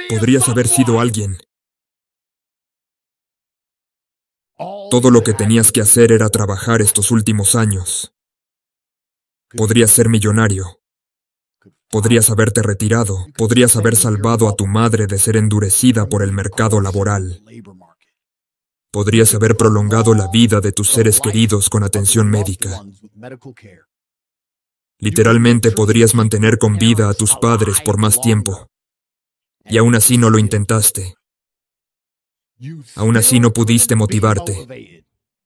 Podrías haber sido alguien. Todo lo que tenías que hacer era trabajar estos últimos años. Podrías ser millonario. Podrías haberte retirado. Podrías haber salvado a tu madre de ser endurecida por el mercado laboral. Podrías haber prolongado la vida de tus seres queridos con atención médica. Literalmente podrías mantener con vida a tus padres por más tiempo. Y aún así no lo intentaste. Aún así no pudiste motivarte.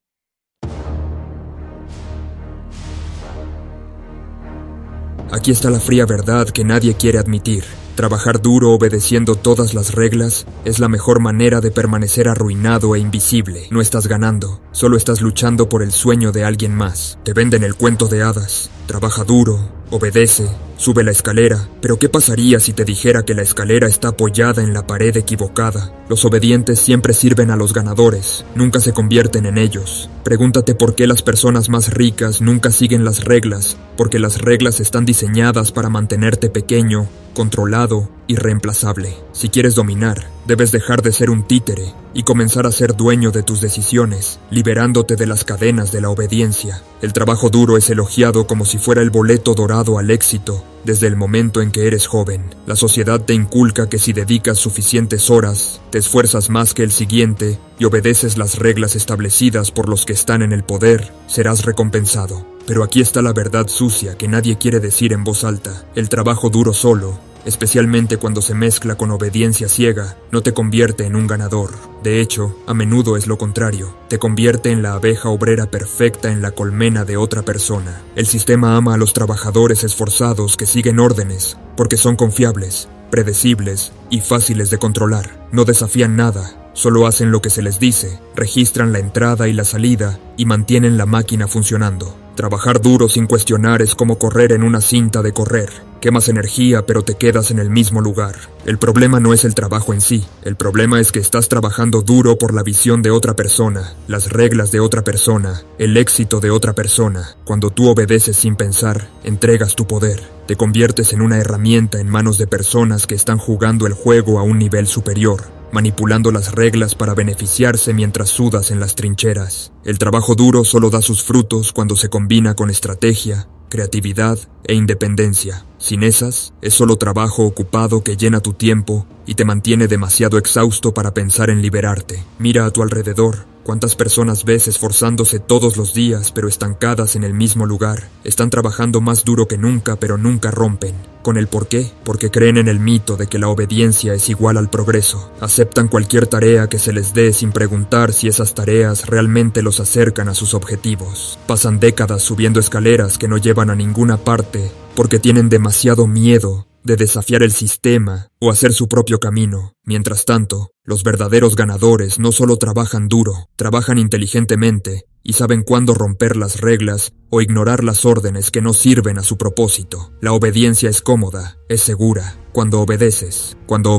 Aquí está la fría verdad que nadie quiere admitir. Trabajar duro obedeciendo todas las reglas es la mejor manera de permanecer arruinado e invisible. No estás ganando, solo estás luchando por el sueño de alguien más. Te venden el cuento de hadas. Trabaja duro, obedece, sube la escalera. Pero ¿qué pasaría si te dijera que la escalera está apoyada en la pared equivocada? Los obedientes siempre sirven a los ganadores, nunca se convierten en ellos. Pregúntate por qué las personas más ricas nunca siguen las reglas, porque las reglas están diseñadas para mantenerte pequeño, controlado y reemplazable. Si quieres dominar, debes dejar de ser un títere y comenzar a ser dueño de tus decisiones, liberándote de las cadenas de la obediencia. El trabajo duro es elogiado como si fuera el boleto dorado al éxito, desde el momento en que eres joven. La sociedad te inculca que si dedicas suficientes horas, te esfuerzas más que el siguiente y obedeces las reglas establecidas por los que están en el poder, serás recompensado. Pero aquí está la verdad sucia que nadie quiere decir en voz alta. El trabajo duro solo, especialmente cuando se mezcla con obediencia ciega, no te convierte en un ganador. De hecho, a menudo es lo contrario. Te convierte en la abeja obrera perfecta en la colmena de otra persona. El sistema ama a los trabajadores esforzados que siguen órdenes, porque son confiables, predecibles y fáciles de controlar. No desafían nada. Solo hacen lo que se les dice, registran la entrada y la salida y mantienen la máquina funcionando. Trabajar duro sin cuestionar es como correr en una cinta de correr. Quemas energía, pero te quedas en el mismo lugar. El problema no es el trabajo en sí. El problema es que estás trabajando duro por la visión de otra persona, las reglas de otra persona, el éxito de otra persona. Cuando tú obedeces sin pensar, entregas tu poder. Te conviertes en una herramienta en manos de personas que están jugando el juego a un nivel superior, manipulando las reglas para beneficiarse mientras sudas en las trincheras. El trabajo duro solo da sus frutos cuando se combina con estrategia, creatividad e independencia. Sin esas, es solo trabajo ocupado que llena tu tiempo y te mantiene demasiado exhausto para pensar en liberarte. Mira a tu alrededor. ¿Cuántas personas ves esforzándose todos los días pero estancadas en el mismo lugar? Están trabajando más duro que nunca pero nunca rompen. ¿Con el por qué? Porque creen en el mito de que la obediencia es igual al progreso. Aceptan cualquier tarea que se les dé sin preguntar si esas tareas realmente los acercan a sus objetivos. Pasan décadas subiendo escaleras que no llevan a ninguna parte porque tienen demasiado miedo de desafiar el sistema o hacer su propio camino. Mientras tanto, los verdaderos ganadores no solo trabajan duro, trabajan inteligentemente y saben cuándo romper las reglas o ignorar las órdenes que no sirven a su propósito. La obediencia es cómoda, es segura. Cuando obedeces,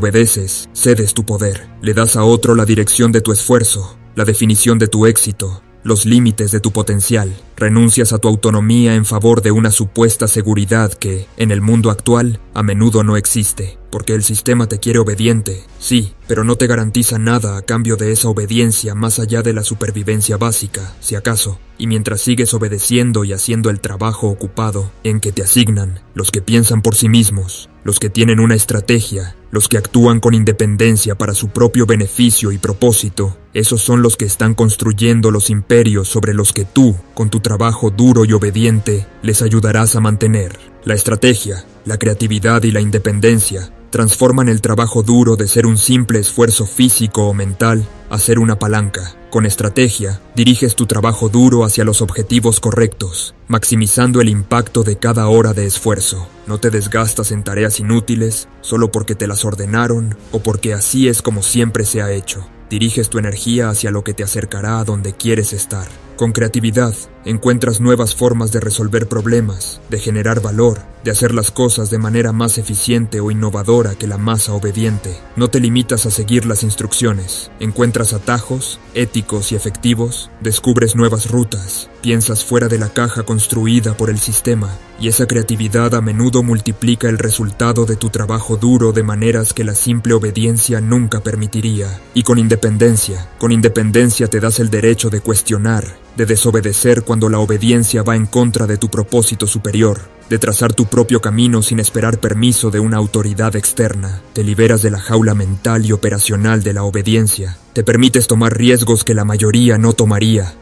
cedes tu poder. Le das a otro la dirección de tu esfuerzo, la definición de tu éxito, los límites de tu potencial. Renuncias a tu autonomía en favor de una supuesta seguridad que, en el mundo actual, a menudo no existe. Porque el sistema te quiere obediente, sí, pero no te garantiza nada a cambio de esa obediencia más allá de la supervivencia básica, si acaso. Y mientras sigues obedeciendo y haciendo el trabajo ocupado en que te asignan, los que piensan por sí mismos, los que tienen una estrategia, los que actúan con independencia para su propio beneficio y propósito, esos son los que están construyendo los imperios sobre los que tú, con tu trabajo duro y obediente, les ayudarás a mantener. La estrategia, la creatividad y la independencia transforman el trabajo duro de ser un simple esfuerzo físico o mental a ser una palanca. Con estrategia, diriges tu trabajo duro hacia los objetivos correctos, maximizando el impacto de cada hora de esfuerzo. No te desgastas en tareas inútiles solo porque te las ordenaron o porque así es como siempre se ha hecho. Diriges tu energía hacia lo que te acercará a donde quieres estar. Con creatividad, encuentras nuevas formas de resolver problemas, de generar valor, de hacer las cosas de manera más eficiente o innovadora que la masa obediente. No te limitas a seguir las instrucciones. Encuentras encuentras atajos, éticos y efectivos, descubres nuevas rutas, piensas fuera de la caja construida por el sistema, y esa creatividad a menudo multiplica el resultado de tu trabajo duro de maneras que la simple obediencia nunca permitiría. Y con independencia te das el derecho de cuestionar, de desobedecer cuando la obediencia va en contra de tu propósito superior, de trazar tu propio camino sin esperar permiso de una autoridad externa. Te liberas de la jaula mental y operacional de la obediencia. Te permites tomar riesgos que la mayoría no tomaría.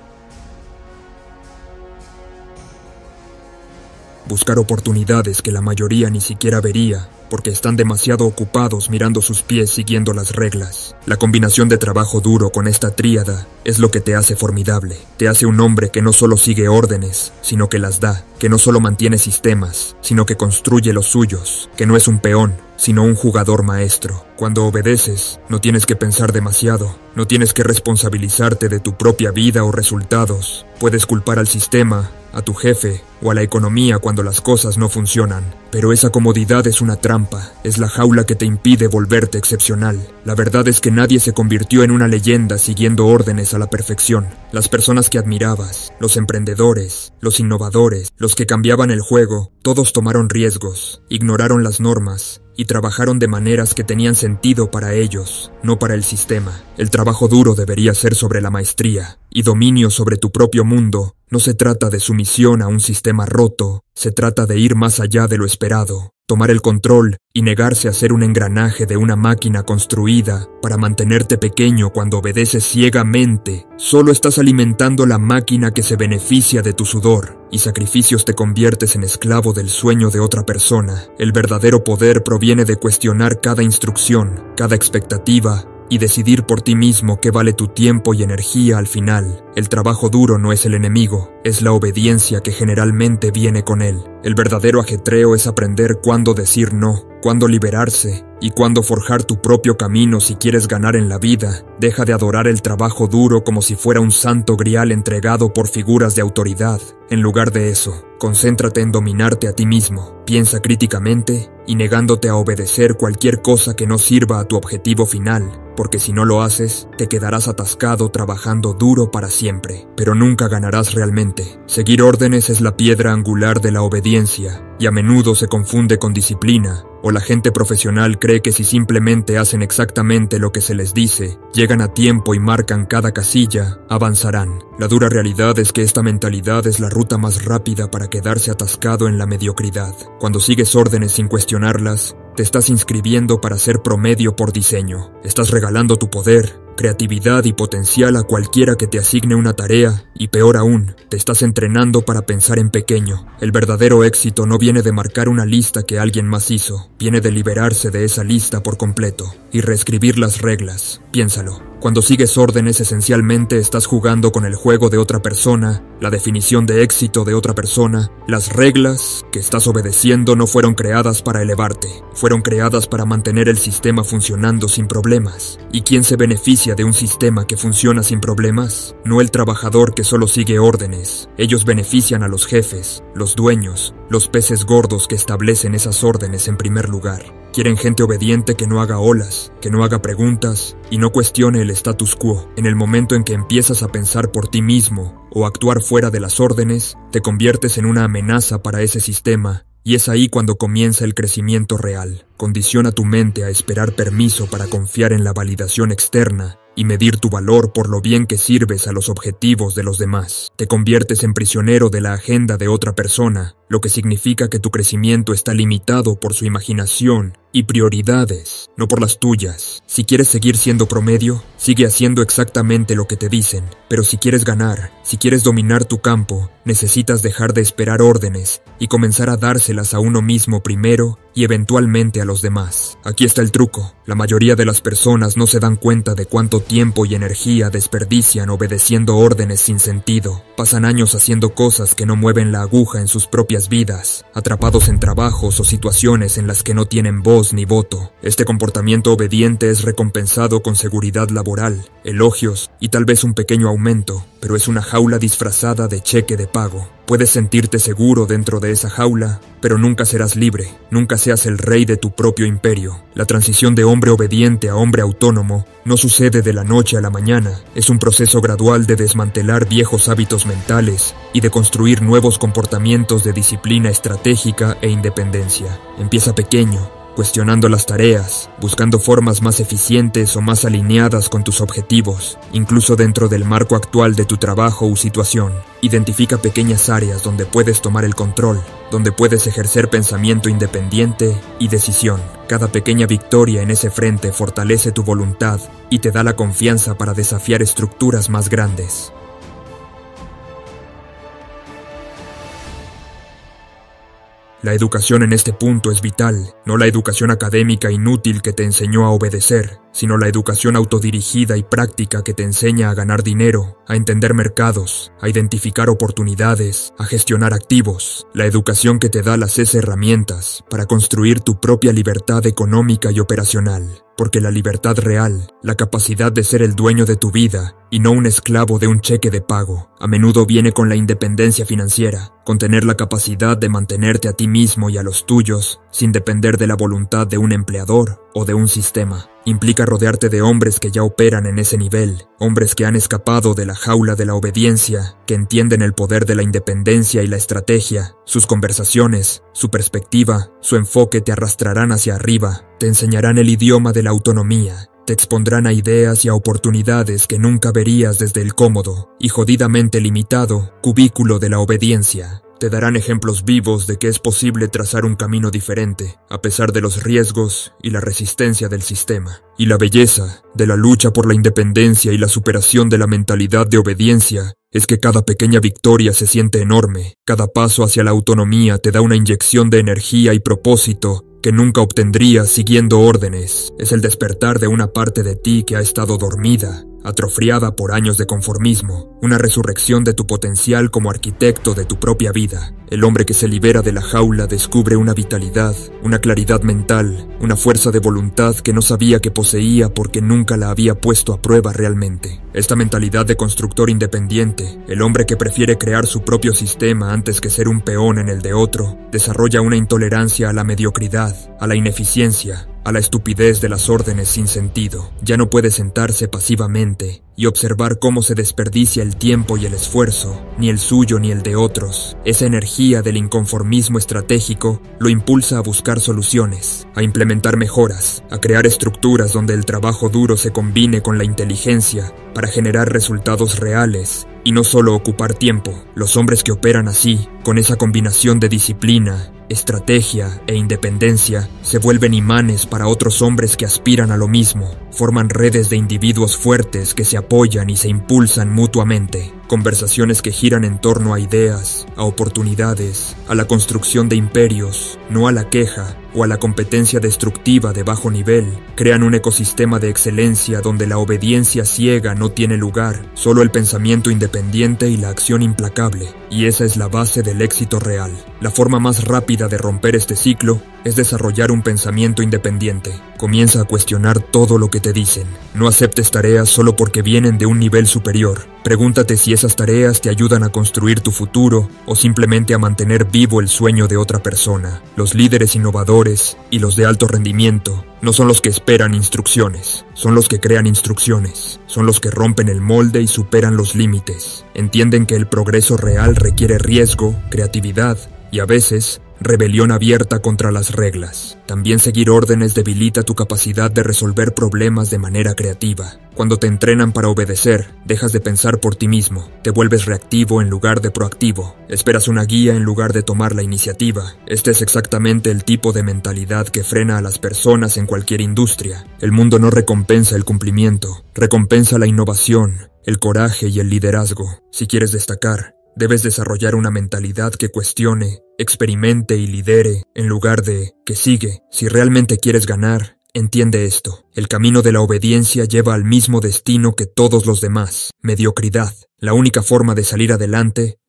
Buscar oportunidades que la mayoría ni siquiera vería, porque están demasiado ocupados mirando sus pies siguiendo las reglas. La combinación de trabajo duro con esta tríada es lo que te hace formidable. Te hace un hombre que no solo sigue órdenes, sino que las da, que no solo mantiene sistemas, sino que construye los suyos, que no es un peón, sino un jugador maestro. Cuando obedeces, no tienes que pensar demasiado, no tienes que responsabilizarte de tu propia vida o resultados. Puedes culpar al sistema, a tu jefe o a la economía cuando las cosas no funcionan. Pero esa comodidad es una trampa, es la jaula que te impide volverte excepcional. La verdad es que nadie se convirtió en una leyenda siguiendo órdenes a la perfección. Las personas que admirabas, los emprendedores, los innovadores, los que cambiaban el juego, todos tomaron riesgos, ignoraron las normas y trabajaron de maneras que tenían sentido para ellos, no para el sistema. El trabajo duro debería ser sobre la maestría y dominio sobre tu propio mundo. No se trata de sumisión a un sistema roto, se trata de ir más allá de lo esperado, tomar el control y negarse a ser un engranaje de una máquina construida para mantenerte pequeño cuando obedeces ciegamente. Solo estás alimentando la máquina que se beneficia de tu sudor y sacrificios. Te conviertes en esclavo del sueño de otra persona. El verdadero poder proviene de cuestionar cada instrucción, cada expectativa, y decidir por ti mismo qué vale tu tiempo y energía al final. El trabajo duro no es el enemigo, es la obediencia que generalmente viene con él. El verdadero ajetreo es aprender cuándo decir no, cuándo liberarse y cuándo forjar tu propio camino si quieres ganar en la vida. Deja de adorar el trabajo duro como si fuera un santo grial entregado por figuras de autoridad. En lugar de eso, concéntrate en dominarte a ti mismo. Piensa críticamente y negándote a obedecer cualquier cosa que no sirva a tu objetivo final, porque si no lo haces, te quedarás atascado trabajando duro para siempre, pero nunca ganarás realmente. Seguir órdenes es la piedra angular de la obediencia, y a menudo se confunde con disciplina, o la gente profesional cree que si simplemente hacen exactamente lo que se les dice, llegan a tiempo y marcan cada casilla, avanzarán. La dura realidad es que esta mentalidad es la ruta más rápida para quedarse atascado en la mediocridad. Cuando sigues órdenes sin cuestionarlas, te estás inscribiendo para ser promedio por diseño. Estás regalando tu poder, creatividad y potencial a cualquiera que te asigne una tarea, y peor aún, te estás entrenando para pensar en pequeño. El verdadero éxito no viene de marcar una lista que alguien más hizo, viene de liberarse de esa lista por completo y reescribir las reglas. Piénsalo. Cuando sigues órdenes, esencialmente estás jugando con el juego de otra persona, la definición de éxito de otra persona. Las reglas que estás obedeciendo no fueron creadas para elevarte, fueron creadas para mantener el sistema funcionando sin problemas. ¿Y quién se beneficia de un sistema que funciona sin problemas? No el trabajador que solo sigue órdenes. Ellos benefician a los jefes, los dueños, los peces gordos que establecen esas órdenes en primer lugar. Quieren gente obediente que no haga olas, que no haga preguntas y no cuestione el status quo. En el momento en que empiezas a pensar por ti mismo o actuar fuera de las órdenes, te conviertes en una amenaza para ese sistema, y es ahí cuando comienza el crecimiento real. Condiciona tu mente a esperar permiso para confiar en la validación externa y medir tu valor por lo bien que sirves a los objetivos de los demás. Te conviertes en prisionero de la agenda de otra persona, lo que significa que tu crecimiento está limitado por su imaginación y prioridades, no por las tuyas. Si quieres seguir siendo promedio, sigue haciendo exactamente lo que te dicen. Pero si quieres ganar, si quieres dominar tu campo, necesitas dejar de esperar órdenes y comenzar a dárselas a uno mismo primero y eventualmente a los demás. Aquí está el truco. La mayoría de las personas no se dan cuenta de cuánto tiempo y energía desperdician obedeciendo órdenes sin sentido. Pasan años haciendo cosas que no mueven la aguja en sus propias vidas, atrapados en trabajos o situaciones en las que no tienen voz ni voto. Este comportamiento obediente es recompensado con seguridad laboral, elogios y tal vez un pequeño aumento, pero es una jaula disfrazada de cheque de pago. Puedes sentirte seguro dentro de esa jaula, pero nunca serás libre, nunca seas el rey de tu propio imperio. La transición de hombre obediente a hombre autónomo no sucede de la noche a la mañana, es un proceso gradual de desmantelar viejos hábitos mentales y de construir nuevos comportamientos de disciplina estratégica e independencia. Empieza pequeño, cuestionando las tareas, buscando formas más eficientes o más alineadas con tus objetivos, incluso dentro del marco actual de tu trabajo u situación. Identifica pequeñas áreas donde puedes tomar el control, donde puedes ejercer pensamiento independiente y decisión. Cada pequeña victoria en ese frente fortalece tu voluntad y te da la confianza para desafiar estructuras más grandes. La educación en este punto es vital, no la educación académica inútil que te enseñó a obedecer, sino la educación autodirigida y práctica que te enseña a ganar dinero, a entender mercados, a identificar oportunidades, a gestionar activos. La educación que te da las herramientas para construir tu propia libertad económica y operacional. Porque la libertad real, la capacidad de ser el dueño de tu vida y no un esclavo de un cheque de pago, a menudo viene con la independencia financiera, con tener la capacidad de mantenerte a ti mismo y a los tuyos sin depender de la voluntad de un empleador o de un sistema. Implica rodearte de hombres que ya operan en ese nivel, hombres que han escapado de la jaula de la obediencia, que entienden el poder de la independencia y la estrategia. Sus conversaciones, su perspectiva, su enfoque te arrastrarán hacia arriba, te enseñarán el idioma de la autonomía, te expondrán a ideas y a oportunidades que nunca verías desde el cómodo y jodidamente limitado cubículo de la obediencia. Te darán ejemplos vivos de que es posible trazar un camino diferente, a pesar de los riesgos y la resistencia del sistema. Y la belleza de la lucha por la independencia y la superación de la mentalidad de obediencia es que cada pequeña victoria se siente enorme, cada paso hacia la autonomía te da una inyección de energía y propósito que nunca obtendrías siguiendo órdenes. Es el despertar de una parte de ti que ha estado dormida, atrofiada por años de conformismo, una resurrección de tu potencial como arquitecto de tu propia vida. El hombre que se libera de la jaula descubre una vitalidad, una claridad mental, una fuerza de voluntad que no sabía que poseía porque nunca la había puesto a prueba realmente. Esta mentalidad de constructor independiente, el hombre que prefiere crear su propio sistema antes que ser un peón en el de otro, desarrolla una intolerancia a la mediocridad, a la ineficiencia, a la estupidez de las órdenes sin sentido. Ya no puede sentarse pasivamente y observar cómo se desperdicia el tiempo y el esfuerzo, ni el suyo ni el de otros. Esa energía del inconformismo estratégico lo impulsa a buscar soluciones, a implementar mejoras, a crear estructuras donde el trabajo duro se combine con la inteligencia para generar resultados reales y no solo ocupar tiempo. Los hombres que operan así, con esa combinación de disciplina, estrategia e independencia, se vuelven imanes para otros hombres que aspiran a lo mismo, forman redes de individuos fuertes que se apoyan y se impulsan mutuamente, conversaciones que giran en torno a ideas, a oportunidades, a la construcción de imperios, no a la queja o a la competencia destructiva de bajo nivel, crean un ecosistema de excelencia donde la obediencia ciega no tiene lugar, solo el pensamiento independiente y la acción implacable, y esa es la base del éxito real. La forma más rápida de romper este ciclo es desarrollar un pensamiento independiente. Comienza a cuestionar todo lo que te dicen. No aceptes tareas solo porque vienen de un nivel superior. Pregúntate si esas tareas te ayudan a construir tu futuro o simplemente a mantener vivo el sueño de otra persona. Los líderes innovadores y los de alto rendimiento no son los que esperan instrucciones, son los que crean instrucciones, son los que rompen el molde y superan los límites. Entienden que el progreso real requiere riesgo, creatividad y a veces rebelión abierta contra las reglas. También seguir órdenes debilita tu capacidad de resolver problemas de manera creativa. Cuando te entrenan para obedecer, dejas de pensar por ti mismo, te vuelves reactivo en lugar de proactivo, esperas una guía en lugar de tomar la iniciativa. Este es exactamente el tipo de mentalidad que frena a las personas en cualquier industria. El mundo no recompensa el cumplimiento, recompensa la innovación, el coraje y el liderazgo. Si quieres destacar, debes desarrollar una mentalidad que cuestione, experimente y lidere, en lugar de que sigue. Si realmente quieres ganar, entiende esto. El camino de la obediencia lleva al mismo destino que todos los demás: mediocridad. La única forma de salir adelante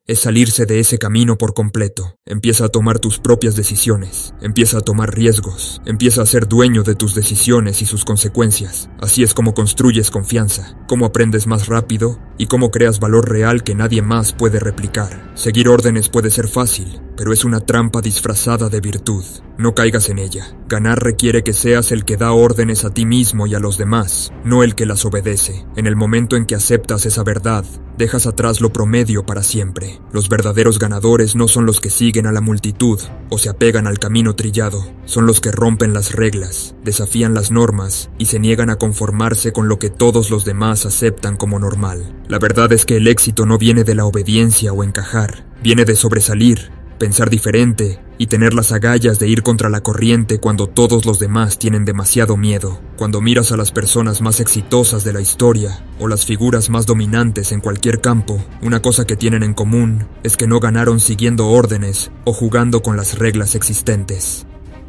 es salirse de ese camino por completo. Empieza a tomar tus propias decisiones, empieza a tomar riesgos, empieza a ser dueño de tus decisiones y sus consecuencias. Así es como construyes confianza, cómo aprendes más rápido y cómo creas valor real que nadie más puede replicar. Seguir órdenes puede ser fácil, pero es una trampa disfrazada de virtud. No caigas en ella. Ganar requiere que seas el que da órdenes a ti mismo y a los demás, no el que las obedece. En el momento en que aceptas esa verdad, dejas atrás lo promedio para siempre. Los verdaderos ganadores no son los que siguen a la multitud o se apegan al camino trillado, son los que rompen las reglas, desafían las normas y se niegan a conformarse con lo que todos los demás aceptan como normal. La verdad es que el éxito no viene de la obediencia o encajar, viene de sobresalir, pensar diferente y tener las agallas de ir contra la corriente cuando todos los demás tienen demasiado miedo. Cuando miras a las personas más exitosas de la historia o las figuras más dominantes en cualquier campo, una cosa que tienen en común es que no ganaron siguiendo órdenes o jugando con las reglas existentes.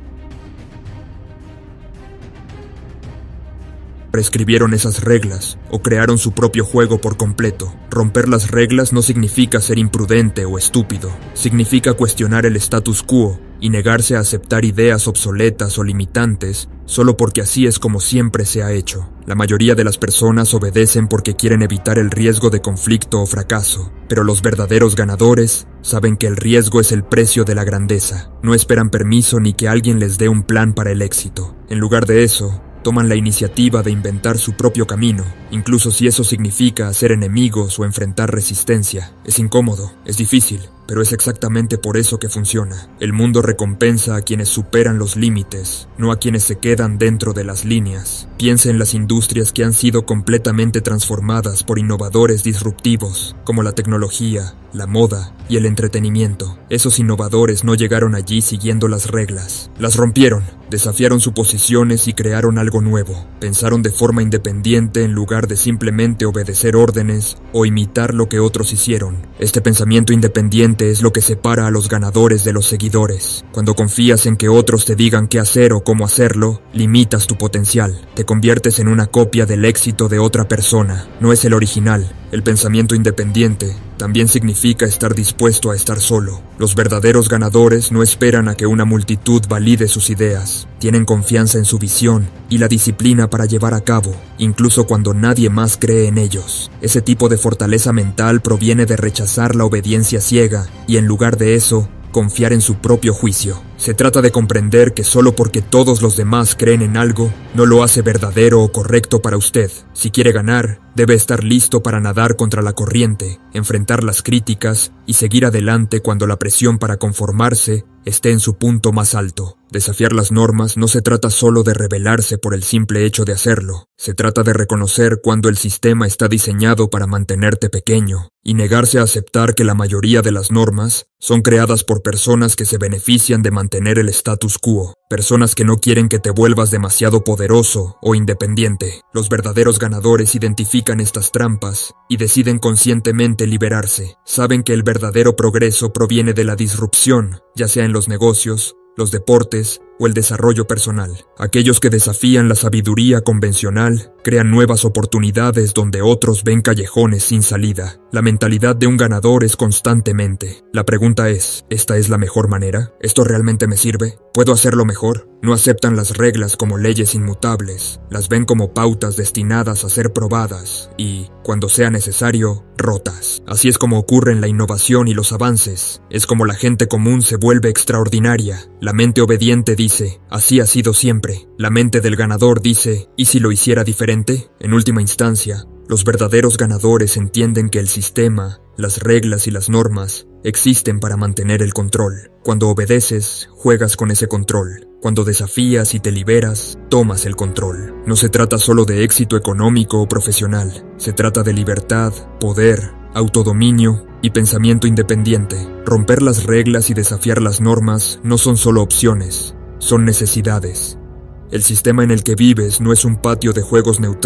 Reescribieron esas reglas o crearon su propio juego por completo. Romper las reglas no significa ser imprudente o estúpido. Significa cuestionar el status quo y negarse a aceptar ideas obsoletas o limitantes solo porque así es como siempre se ha hecho. La mayoría de las personas obedecen porque quieren evitar el riesgo de conflicto o fracaso, pero los verdaderos ganadores saben que el riesgo es el precio de la grandeza. No esperan permiso ni que alguien les dé un plan para el éxito. En lugar de eso, toman la iniciativa de inventar su propio camino, incluso si eso significa hacer enemigos o enfrentar resistencia. Es incómodo, es difícil, pero es exactamente por eso que funciona. El mundo recompensa a quienes superan los límites, no a quienes se quedan dentro de las líneas. Piensa en las industrias que han sido completamente transformadas por innovadores disruptivos, como la tecnología, la moda y el entretenimiento. Esos innovadores no llegaron allí siguiendo las reglas. Las rompieron, desafiaron suposiciones y crearon algo nuevo. Pensaron de forma independiente en lugar de simplemente obedecer órdenes o imitar lo que otros hicieron. Este pensamiento independiente es lo que separa a los ganadores de los seguidores. Cuando confías en que otros te digan qué hacer o cómo hacerlo, limitas tu potencial. Te conviertes en una copia del éxito de otra persona. No es el original. El pensamiento independiente también significa estar dispuesto a estar solo. Los verdaderos ganadores no esperan a que una multitud valide sus ideas. Tienen confianza en su visión y la disciplina para llevar a cabo, incluso cuando nadie más cree en ellos. Ese tipo de fortaleza mental proviene de rechazar la obediencia ciega y, en lugar de eso, confiar en su propio juicio. Se trata de comprender que solo porque todos los demás creen en algo, no lo hace verdadero o correcto para usted. Si quiere ganar, debe estar listo para nadar contra la corriente, enfrentar las críticas y seguir adelante cuando la presión para conformarse esté en su punto más alto. Desafiar las normas no se trata solo de rebelarse por el simple hecho de hacerlo. Se trata de reconocer cuando el sistema está diseñado para mantenerte pequeño y negarse a aceptar que la mayoría de las normas son creadas por personas que se benefician de mantener el status quo, personas que no quieren que te vuelvas demasiado poderoso o independiente. Los verdaderos ganadores identifican estas trampas y deciden conscientemente liberarse. Saben que el verdadero progreso proviene de la disrupción, ya sea en los negocios, los deportes o el desarrollo personal. Aquellos que desafían la sabiduría convencional crean nuevas oportunidades donde otros ven callejones sin salida. La mentalidad de un ganador es constantemente. La pregunta es, ¿esta es la mejor manera? ¿Esto realmente me sirve? ¿Puedo hacerlo mejor? No aceptan las reglas como leyes inmutables, las ven como pautas destinadas a ser probadas y, cuando sea necesario, rotas. Así es como ocurren la innovación y los avances. Es como la gente común se vuelve extraordinaria. La mente obediente dice, así ha sido siempre. La mente del ganador dice, ¿y si lo hiciera diferente? En última instancia, los verdaderos ganadores entienden que el sistema, las reglas y las normas existen para mantener el control. Cuando obedeces, juegas con ese control. Cuando desafías y te liberas, tomas el control. No se trata solo de éxito económico o profesional. Se trata de libertad, poder, autodominio y pensamiento independiente. Romper las reglas y desafiar las normas no son solo opciones, son necesidades. El sistema en el que vives no es un patio de juegos neutral,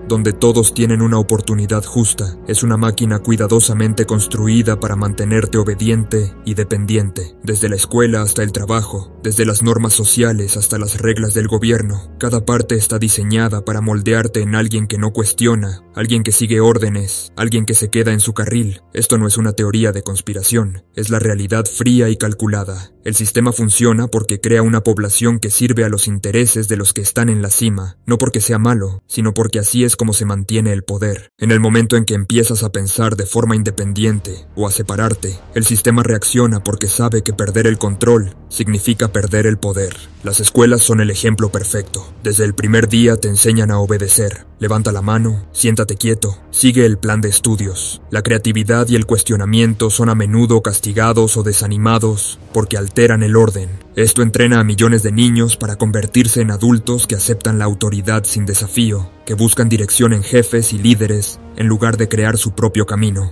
donde todos tienen una oportunidad justa. Es una máquina cuidadosamente construida para mantenerte obediente y dependiente, desde la escuela hasta el trabajo, desde las normas sociales hasta las reglas del gobierno. Cada parte está diseñada para moldearte en alguien que no cuestiona, alguien que sigue órdenes, alguien que se queda en su carril. Esto no es una teoría de conspiración, es la realidad fría y calculada. El sistema funciona porque crea una población que sirve a los intereses de los que están en la cima, no porque sea malo, sino porque así es como se mantiene el poder. En el momento en que empiezas a pensar de forma independiente o a separarte, el sistema reacciona porque sabe que perder el control significa perder el poder. Las escuelas son el ejemplo perfecto. Desde el primer día te enseñan a obedecer. Levanta la mano, siéntate quieto, sigue el plan de estudios. La creatividad y el cuestionamiento son a menudo castigados o desanimados porque alteran el orden. Esto entrena a millones de niños para convertirse en adultos que aceptan la autoridad sin desafío, que buscan dirección en jefes y líderes en lugar de crear su propio camino.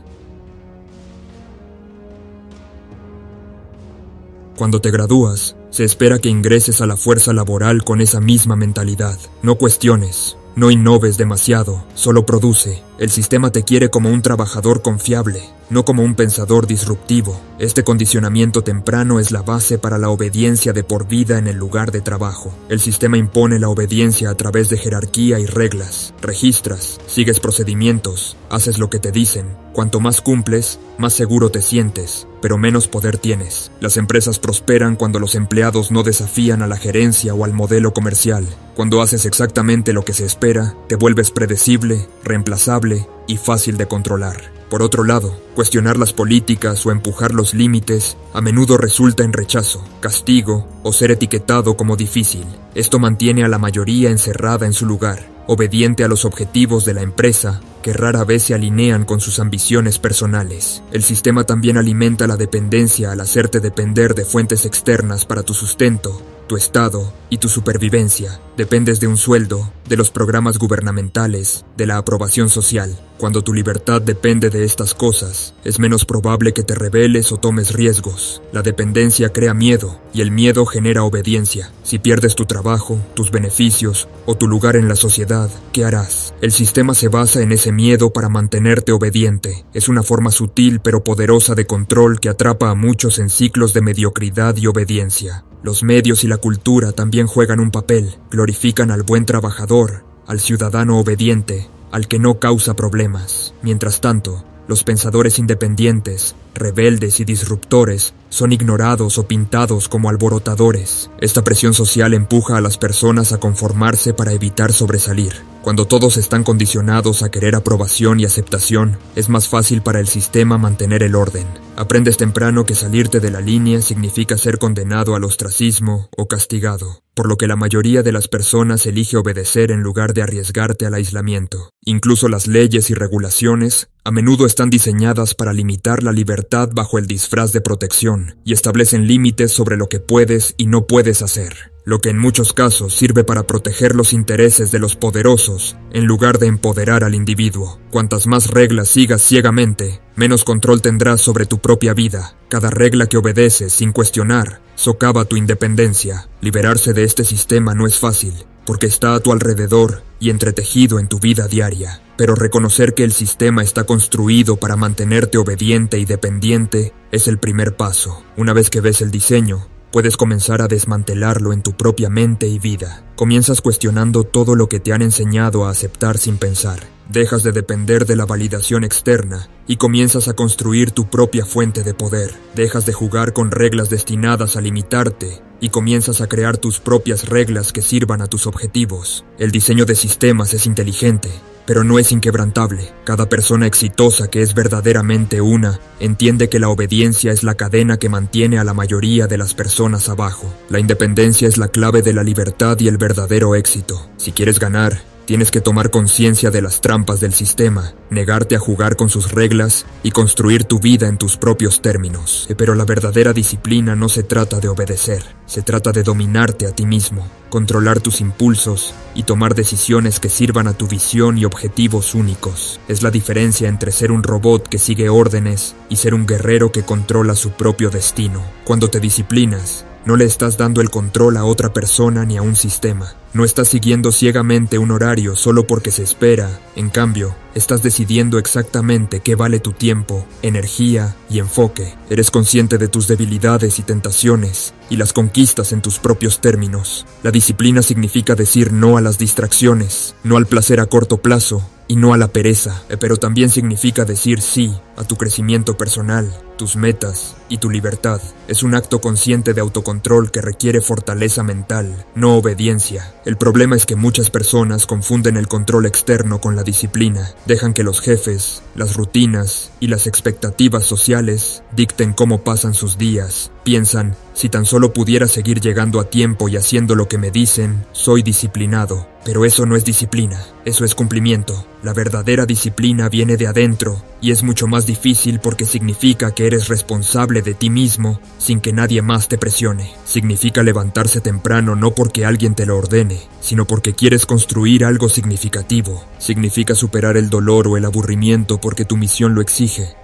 Cuando te gradúas, se espera que ingreses a la fuerza laboral con esa misma mentalidad. No cuestiones, no innoves demasiado, solo produce. El sistema te quiere como un trabajador confiable, no como un pensador disruptivo. Este condicionamiento temprano es la base para la obediencia de por vida en el lugar de trabajo. El sistema impone la obediencia a través de jerarquía y reglas. Registras, sigues procedimientos, haces lo que te dicen. Cuanto más cumples, más seguro te sientes, pero menos poder tienes. Las empresas prosperan cuando los empleados no desafían a la gerencia o al modelo comercial. Cuando haces exactamente lo que se espera, te vuelves predecible, reemplazable y fácil de controlar. Por otro lado, cuestionar las políticas o empujar los límites a menudo resulta en rechazo, castigo o ser etiquetado como difícil. Esto mantiene a la mayoría encerrada en su lugar, obediente a los objetivos de la empresa que rara vez se alinean con sus ambiciones personales. El sistema también alimenta la dependencia al hacerte depender de fuentes externas para tu sustento, tu estado y tu supervivencia. Dependes de un sueldo, de los programas gubernamentales, de la aprobación social. Cuando tu libertad depende de estas cosas, es menos probable que te rebeles o tomes riesgos. La dependencia crea miedo, y el miedo genera obediencia. Si pierdes tu trabajo, tus beneficios o tu lugar en la sociedad, ¿qué harás? El sistema se basa en ese miedo para mantenerte obediente. Es una forma sutil pero poderosa de control que atrapa a muchos en ciclos de mediocridad y obediencia. Los medios y la cultura también juegan un papel. Glorifican al buen trabajador, al ciudadano obediente, al que no causa problemas. Mientras tanto, los pensadores independientes, rebeldes y disruptores son ignorados o pintados como alborotadores. Esta presión social empuja a las personas a conformarse para evitar sobresalir. Cuando todos están condicionados a querer aprobación y aceptación, es más fácil para el sistema mantener el orden. Aprendes temprano que salirte de la línea significa ser condenado al ostracismo o castigado, por lo que la mayoría de las personas elige obedecer en lugar de arriesgarte al aislamiento. Incluso las leyes y regulaciones a menudo están diseñadas para limitar la libertad bajo el disfraz de protección y establecen límites sobre lo que puedes y no puedes hacer, lo que en muchos casos sirve para proteger los intereses de los poderosos en lugar de empoderar al individuo. Cuantas más reglas sigas ciegamente, menos control tendrás sobre tu propia vida. Cada regla que obedeces sin cuestionar socava tu independencia. Liberarse de este sistema no es fácil, porque está a tu alrededor y entretejido en tu vida diaria. Pero reconocer que el sistema está construido para mantenerte obediente y dependiente es el primer paso. Una vez que ves el diseño, puedes comenzar a desmantelarlo en tu propia mente y vida. Comienzas cuestionando todo lo que te han enseñado a aceptar sin pensar. Dejas de depender de la validación externa y comienzas a construir tu propia fuente de poder. Dejas de jugar con reglas destinadas a limitarte y comienzas a crear tus propias reglas que sirvan a tus objetivos. El diseño de sistemas es inteligente, pero no es inquebrantable. Cada persona exitosa que es verdaderamente una, entiende que la obediencia es la cadena que mantiene a la mayoría de las personas abajo. La independencia es la clave de la libertad y el verdadero éxito. Si quieres ganar, tienes que tomar conciencia de las trampas del sistema, negarte a jugar con sus reglas y construir tu vida en tus propios términos. Pero la verdadera disciplina no se trata de obedecer, se trata de dominarte a ti mismo, controlar tus impulsos y tomar decisiones que sirvan a tu visión y objetivos únicos. Es la diferencia entre ser un robot que sigue órdenes y ser un guerrero que controla su propio destino. Cuando te disciplinas, no le estás dando el control a otra persona ni a un sistema. No estás siguiendo ciegamente un horario solo porque se espera. En cambio, estás decidiendo exactamente qué vale tu tiempo, energía y enfoque. Eres consciente de tus debilidades y tentaciones y las conquistas en tus propios términos. La disciplina significa decir no a las distracciones, no al placer a corto plazo y no a la pereza, pero también significa decir sí a tu crecimiento personal, tus metas y tu libertad. Es un acto consciente de autocontrol que requiere fortaleza mental, no obediencia. El problema es que muchas personas confunden el control externo con la disciplina. Dejan que los jefes, las rutinas y las expectativas sociales dicten cómo pasan sus días. Piensan, si tan solo pudiera seguir llegando a tiempo y haciendo lo que me dicen, soy disciplinado. Pero eso no es disciplina, eso es cumplimiento. La verdadera disciplina viene de adentro y es mucho más difícil porque significa que eres responsable de ti mismo sin que nadie más te presione. Significa levantarse temprano no porque alguien te lo ordene, sino porque quieres construir algo significativo. Significa superar el dolor o el aburrimiento porque tu misión lo exige.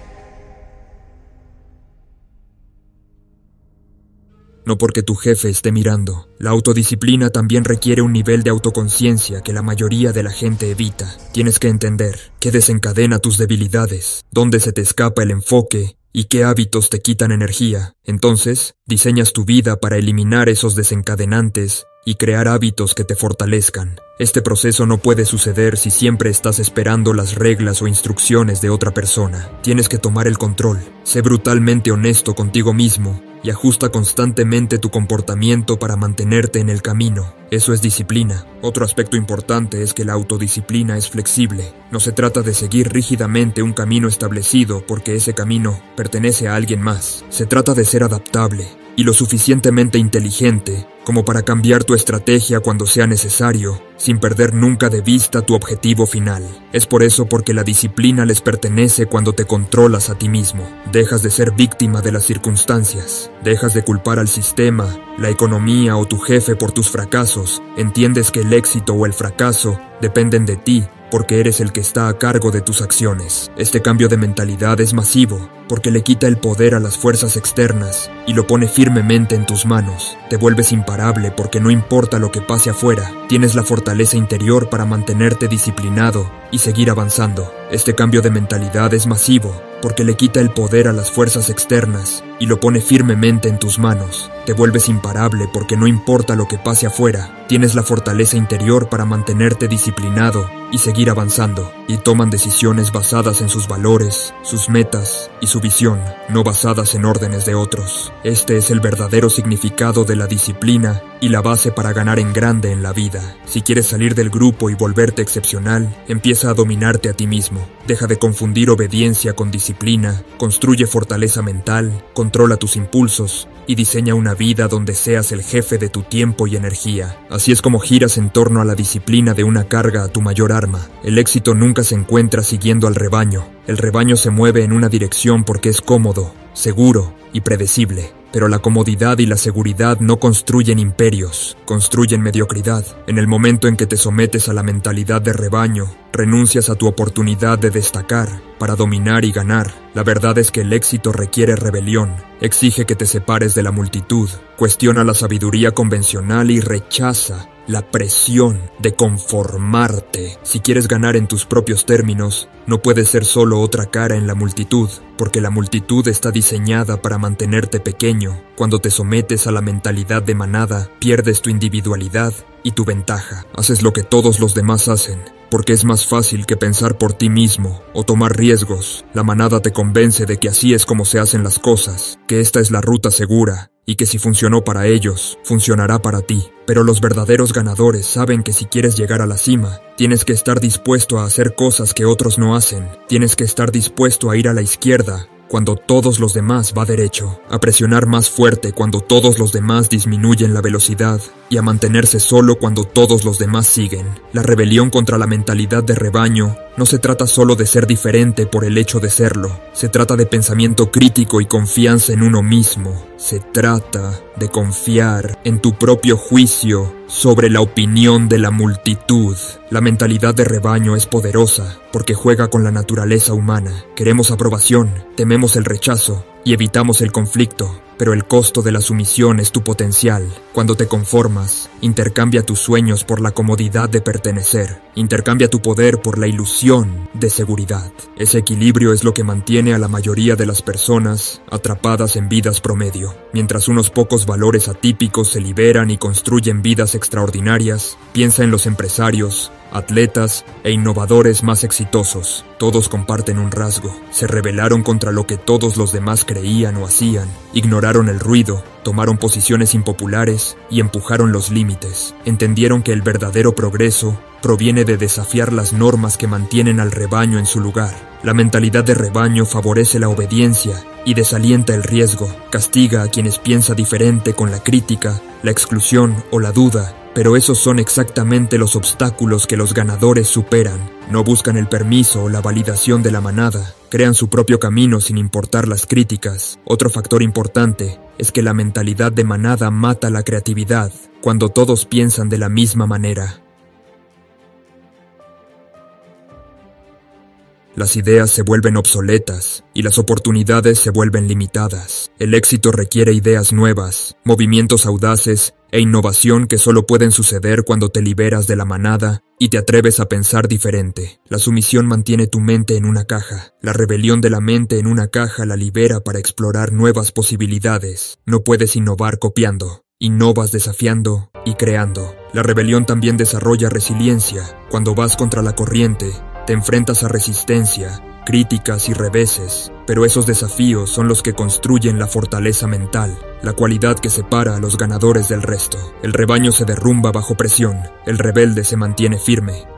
No porque tu jefe esté mirando. La autodisciplina también requiere un nivel de autoconciencia que la mayoría de la gente evita. Tienes que entender qué desencadena tus debilidades, dónde se te escapa el enfoque y qué hábitos te quitan energía. Entonces, diseñas tu vida para eliminar esos desencadenantes y crear hábitos que te fortalezcan. Este proceso no puede suceder si siempre estás esperando las reglas o instrucciones de otra persona. Tienes que tomar el control. Sé brutalmente honesto contigo mismo y ajusta constantemente tu comportamiento para mantenerte en el camino. Eso es disciplina. Otro aspecto importante es que la autodisciplina es flexible. No se trata de seguir rígidamente un camino establecido porque ese camino pertenece a alguien más. Se trata de ser adaptable y lo suficientemente inteligente como para cambiar tu estrategia cuando sea necesario, sin perder nunca de vista tu objetivo final. Es por eso porque la disciplina les pertenece cuando te controlas a ti mismo. Dejas de ser víctima de las circunstancias, dejas de culpar al sistema, la economía o tu jefe por tus fracasos. Entiendes que el éxito o el fracaso dependen de ti, porque eres el que está a cargo de tus acciones. Este cambio de mentalidad es masivo, porque le quita el poder a las fuerzas externas y lo pone firmemente en tus manos. Te vuelves imparable porque no importa lo que pase afuera, tienes la fortaleza interior para mantenerte disciplinado y seguir avanzando. Este cambio de mentalidad es masivo, porque le quita el poder a las fuerzas externas y lo pone firmemente en tus manos. Te vuelves imparable porque no importa lo que pase afuera, tienes la fortaleza interior para mantenerte disciplinado y seguir avanzando. Y toman decisiones basadas en sus valores, sus metas y su visión, no basadas en órdenes de otros. Este es el verdadero significado de la disciplina y la base para ganar en grande en la vida. Si quieres salir del grupo y volverte excepcional, empieza a dominarte a ti mismo. Deja de confundir obediencia con disciplina, construye fortaleza mental, controla tus impulsos y diseña una vida donde seas el jefe de tu tiempo y energía. Así es como giras en torno a la disciplina de una carga a tu mayor arma. El éxito nunca se encuentra siguiendo al rebaño. El rebaño se mueve en una dirección porque es cómodo, seguro y predecible. Pero la comodidad y la seguridad no construyen imperios, construyen mediocridad. En el momento en que te sometes a la mentalidad de rebaño, renuncias a tu oportunidad de destacar para dominar y ganar. La verdad es que el éxito requiere rebelión, exige que te separes de la multitud, cuestiona la sabiduría convencional y rechaza la presión de conformarte. Si quieres ganar en tus propios términos, no puedes ser solo otra cara en la multitud, porque la multitud está diseñada para mantenerte pequeño. Cuando te sometes a la mentalidad de manada, pierdes tu individualidad y tu ventaja. Haces lo que todos los demás hacen, porque es más fácil que pensar por ti mismo o tomar riesgos. La manada te convence de que así es como se hacen las cosas, que esta es la ruta segura, y que si funcionó para ellos, funcionará para ti. Pero los verdaderos ganadores saben que si quieres llegar a la cima, tienes que estar dispuesto a hacer cosas que otros no hacen. Tienes que estar dispuesto a ir a la izquierda cuando todos los demás va derecho, a presionar más fuerte cuando todos los demás disminuyen la velocidad y a mantenerse solo cuando todos los demás siguen. La rebelión contra la mentalidad de rebaño no se trata solo de ser diferente por el hecho de serlo, se trata de pensamiento crítico y confianza en uno mismo. Se trata de confiar en tu propio juicio sobre la opinión de la multitud. La mentalidad de rebaño es poderosa porque juega con la naturaleza humana. Queremos aprobación, tememos el rechazo y evitamos el conflicto. Pero el costo de la sumisión es tu potencial. Cuando te conformas, intercambia tus sueños por la comodidad de pertenecer. Intercambia tu poder por la ilusión de seguridad. Ese equilibrio es lo que mantiene a la mayoría de las personas atrapadas en vidas promedio. Mientras unos pocos valores atípicos se liberan y construyen vidas extraordinarias, piensa en los empresarios, atletas e innovadores más exitosos. Todos comparten un rasgo. Se rebelaron contra lo que todos los demás creían o hacían. Ignoraron el ruido, tomaron posiciones impopulares y empujaron los límites. Entendieron que el verdadero progreso proviene de desafiar las normas que mantienen al rebaño en su lugar. La mentalidad de rebaño favorece la obediencia y desalienta el riesgo. Castiga a quienes piensan diferente con la crítica, la exclusión o la duda. Pero esos son exactamente los obstáculos que los ganadores superan. No buscan el permiso o la validación de la manada. Crean su propio camino sin importar las críticas. Otro factor importante es que la mentalidad de manada mata la creatividad cuando todos piensan de la misma manera. Las ideas se vuelven obsoletas y las oportunidades se vuelven limitadas. El éxito requiere ideas nuevas, movimientos audaces e innovación que solo pueden suceder cuando te liberas de la manada y te atreves a pensar diferente. La sumisión mantiene tu mente en una caja. La rebelión de la mente en una caja la libera para explorar nuevas posibilidades. No puedes innovar copiando. Innovas desafiando y creando. La rebelión también desarrolla resiliencia. Cuando vas contra la corriente, te enfrentas a resistencia, críticas y reveses, pero esos desafíos son los que construyen la fortaleza mental, la cualidad que separa a los ganadores del resto. El rebaño se derrumba bajo presión, el rebelde se mantiene firme.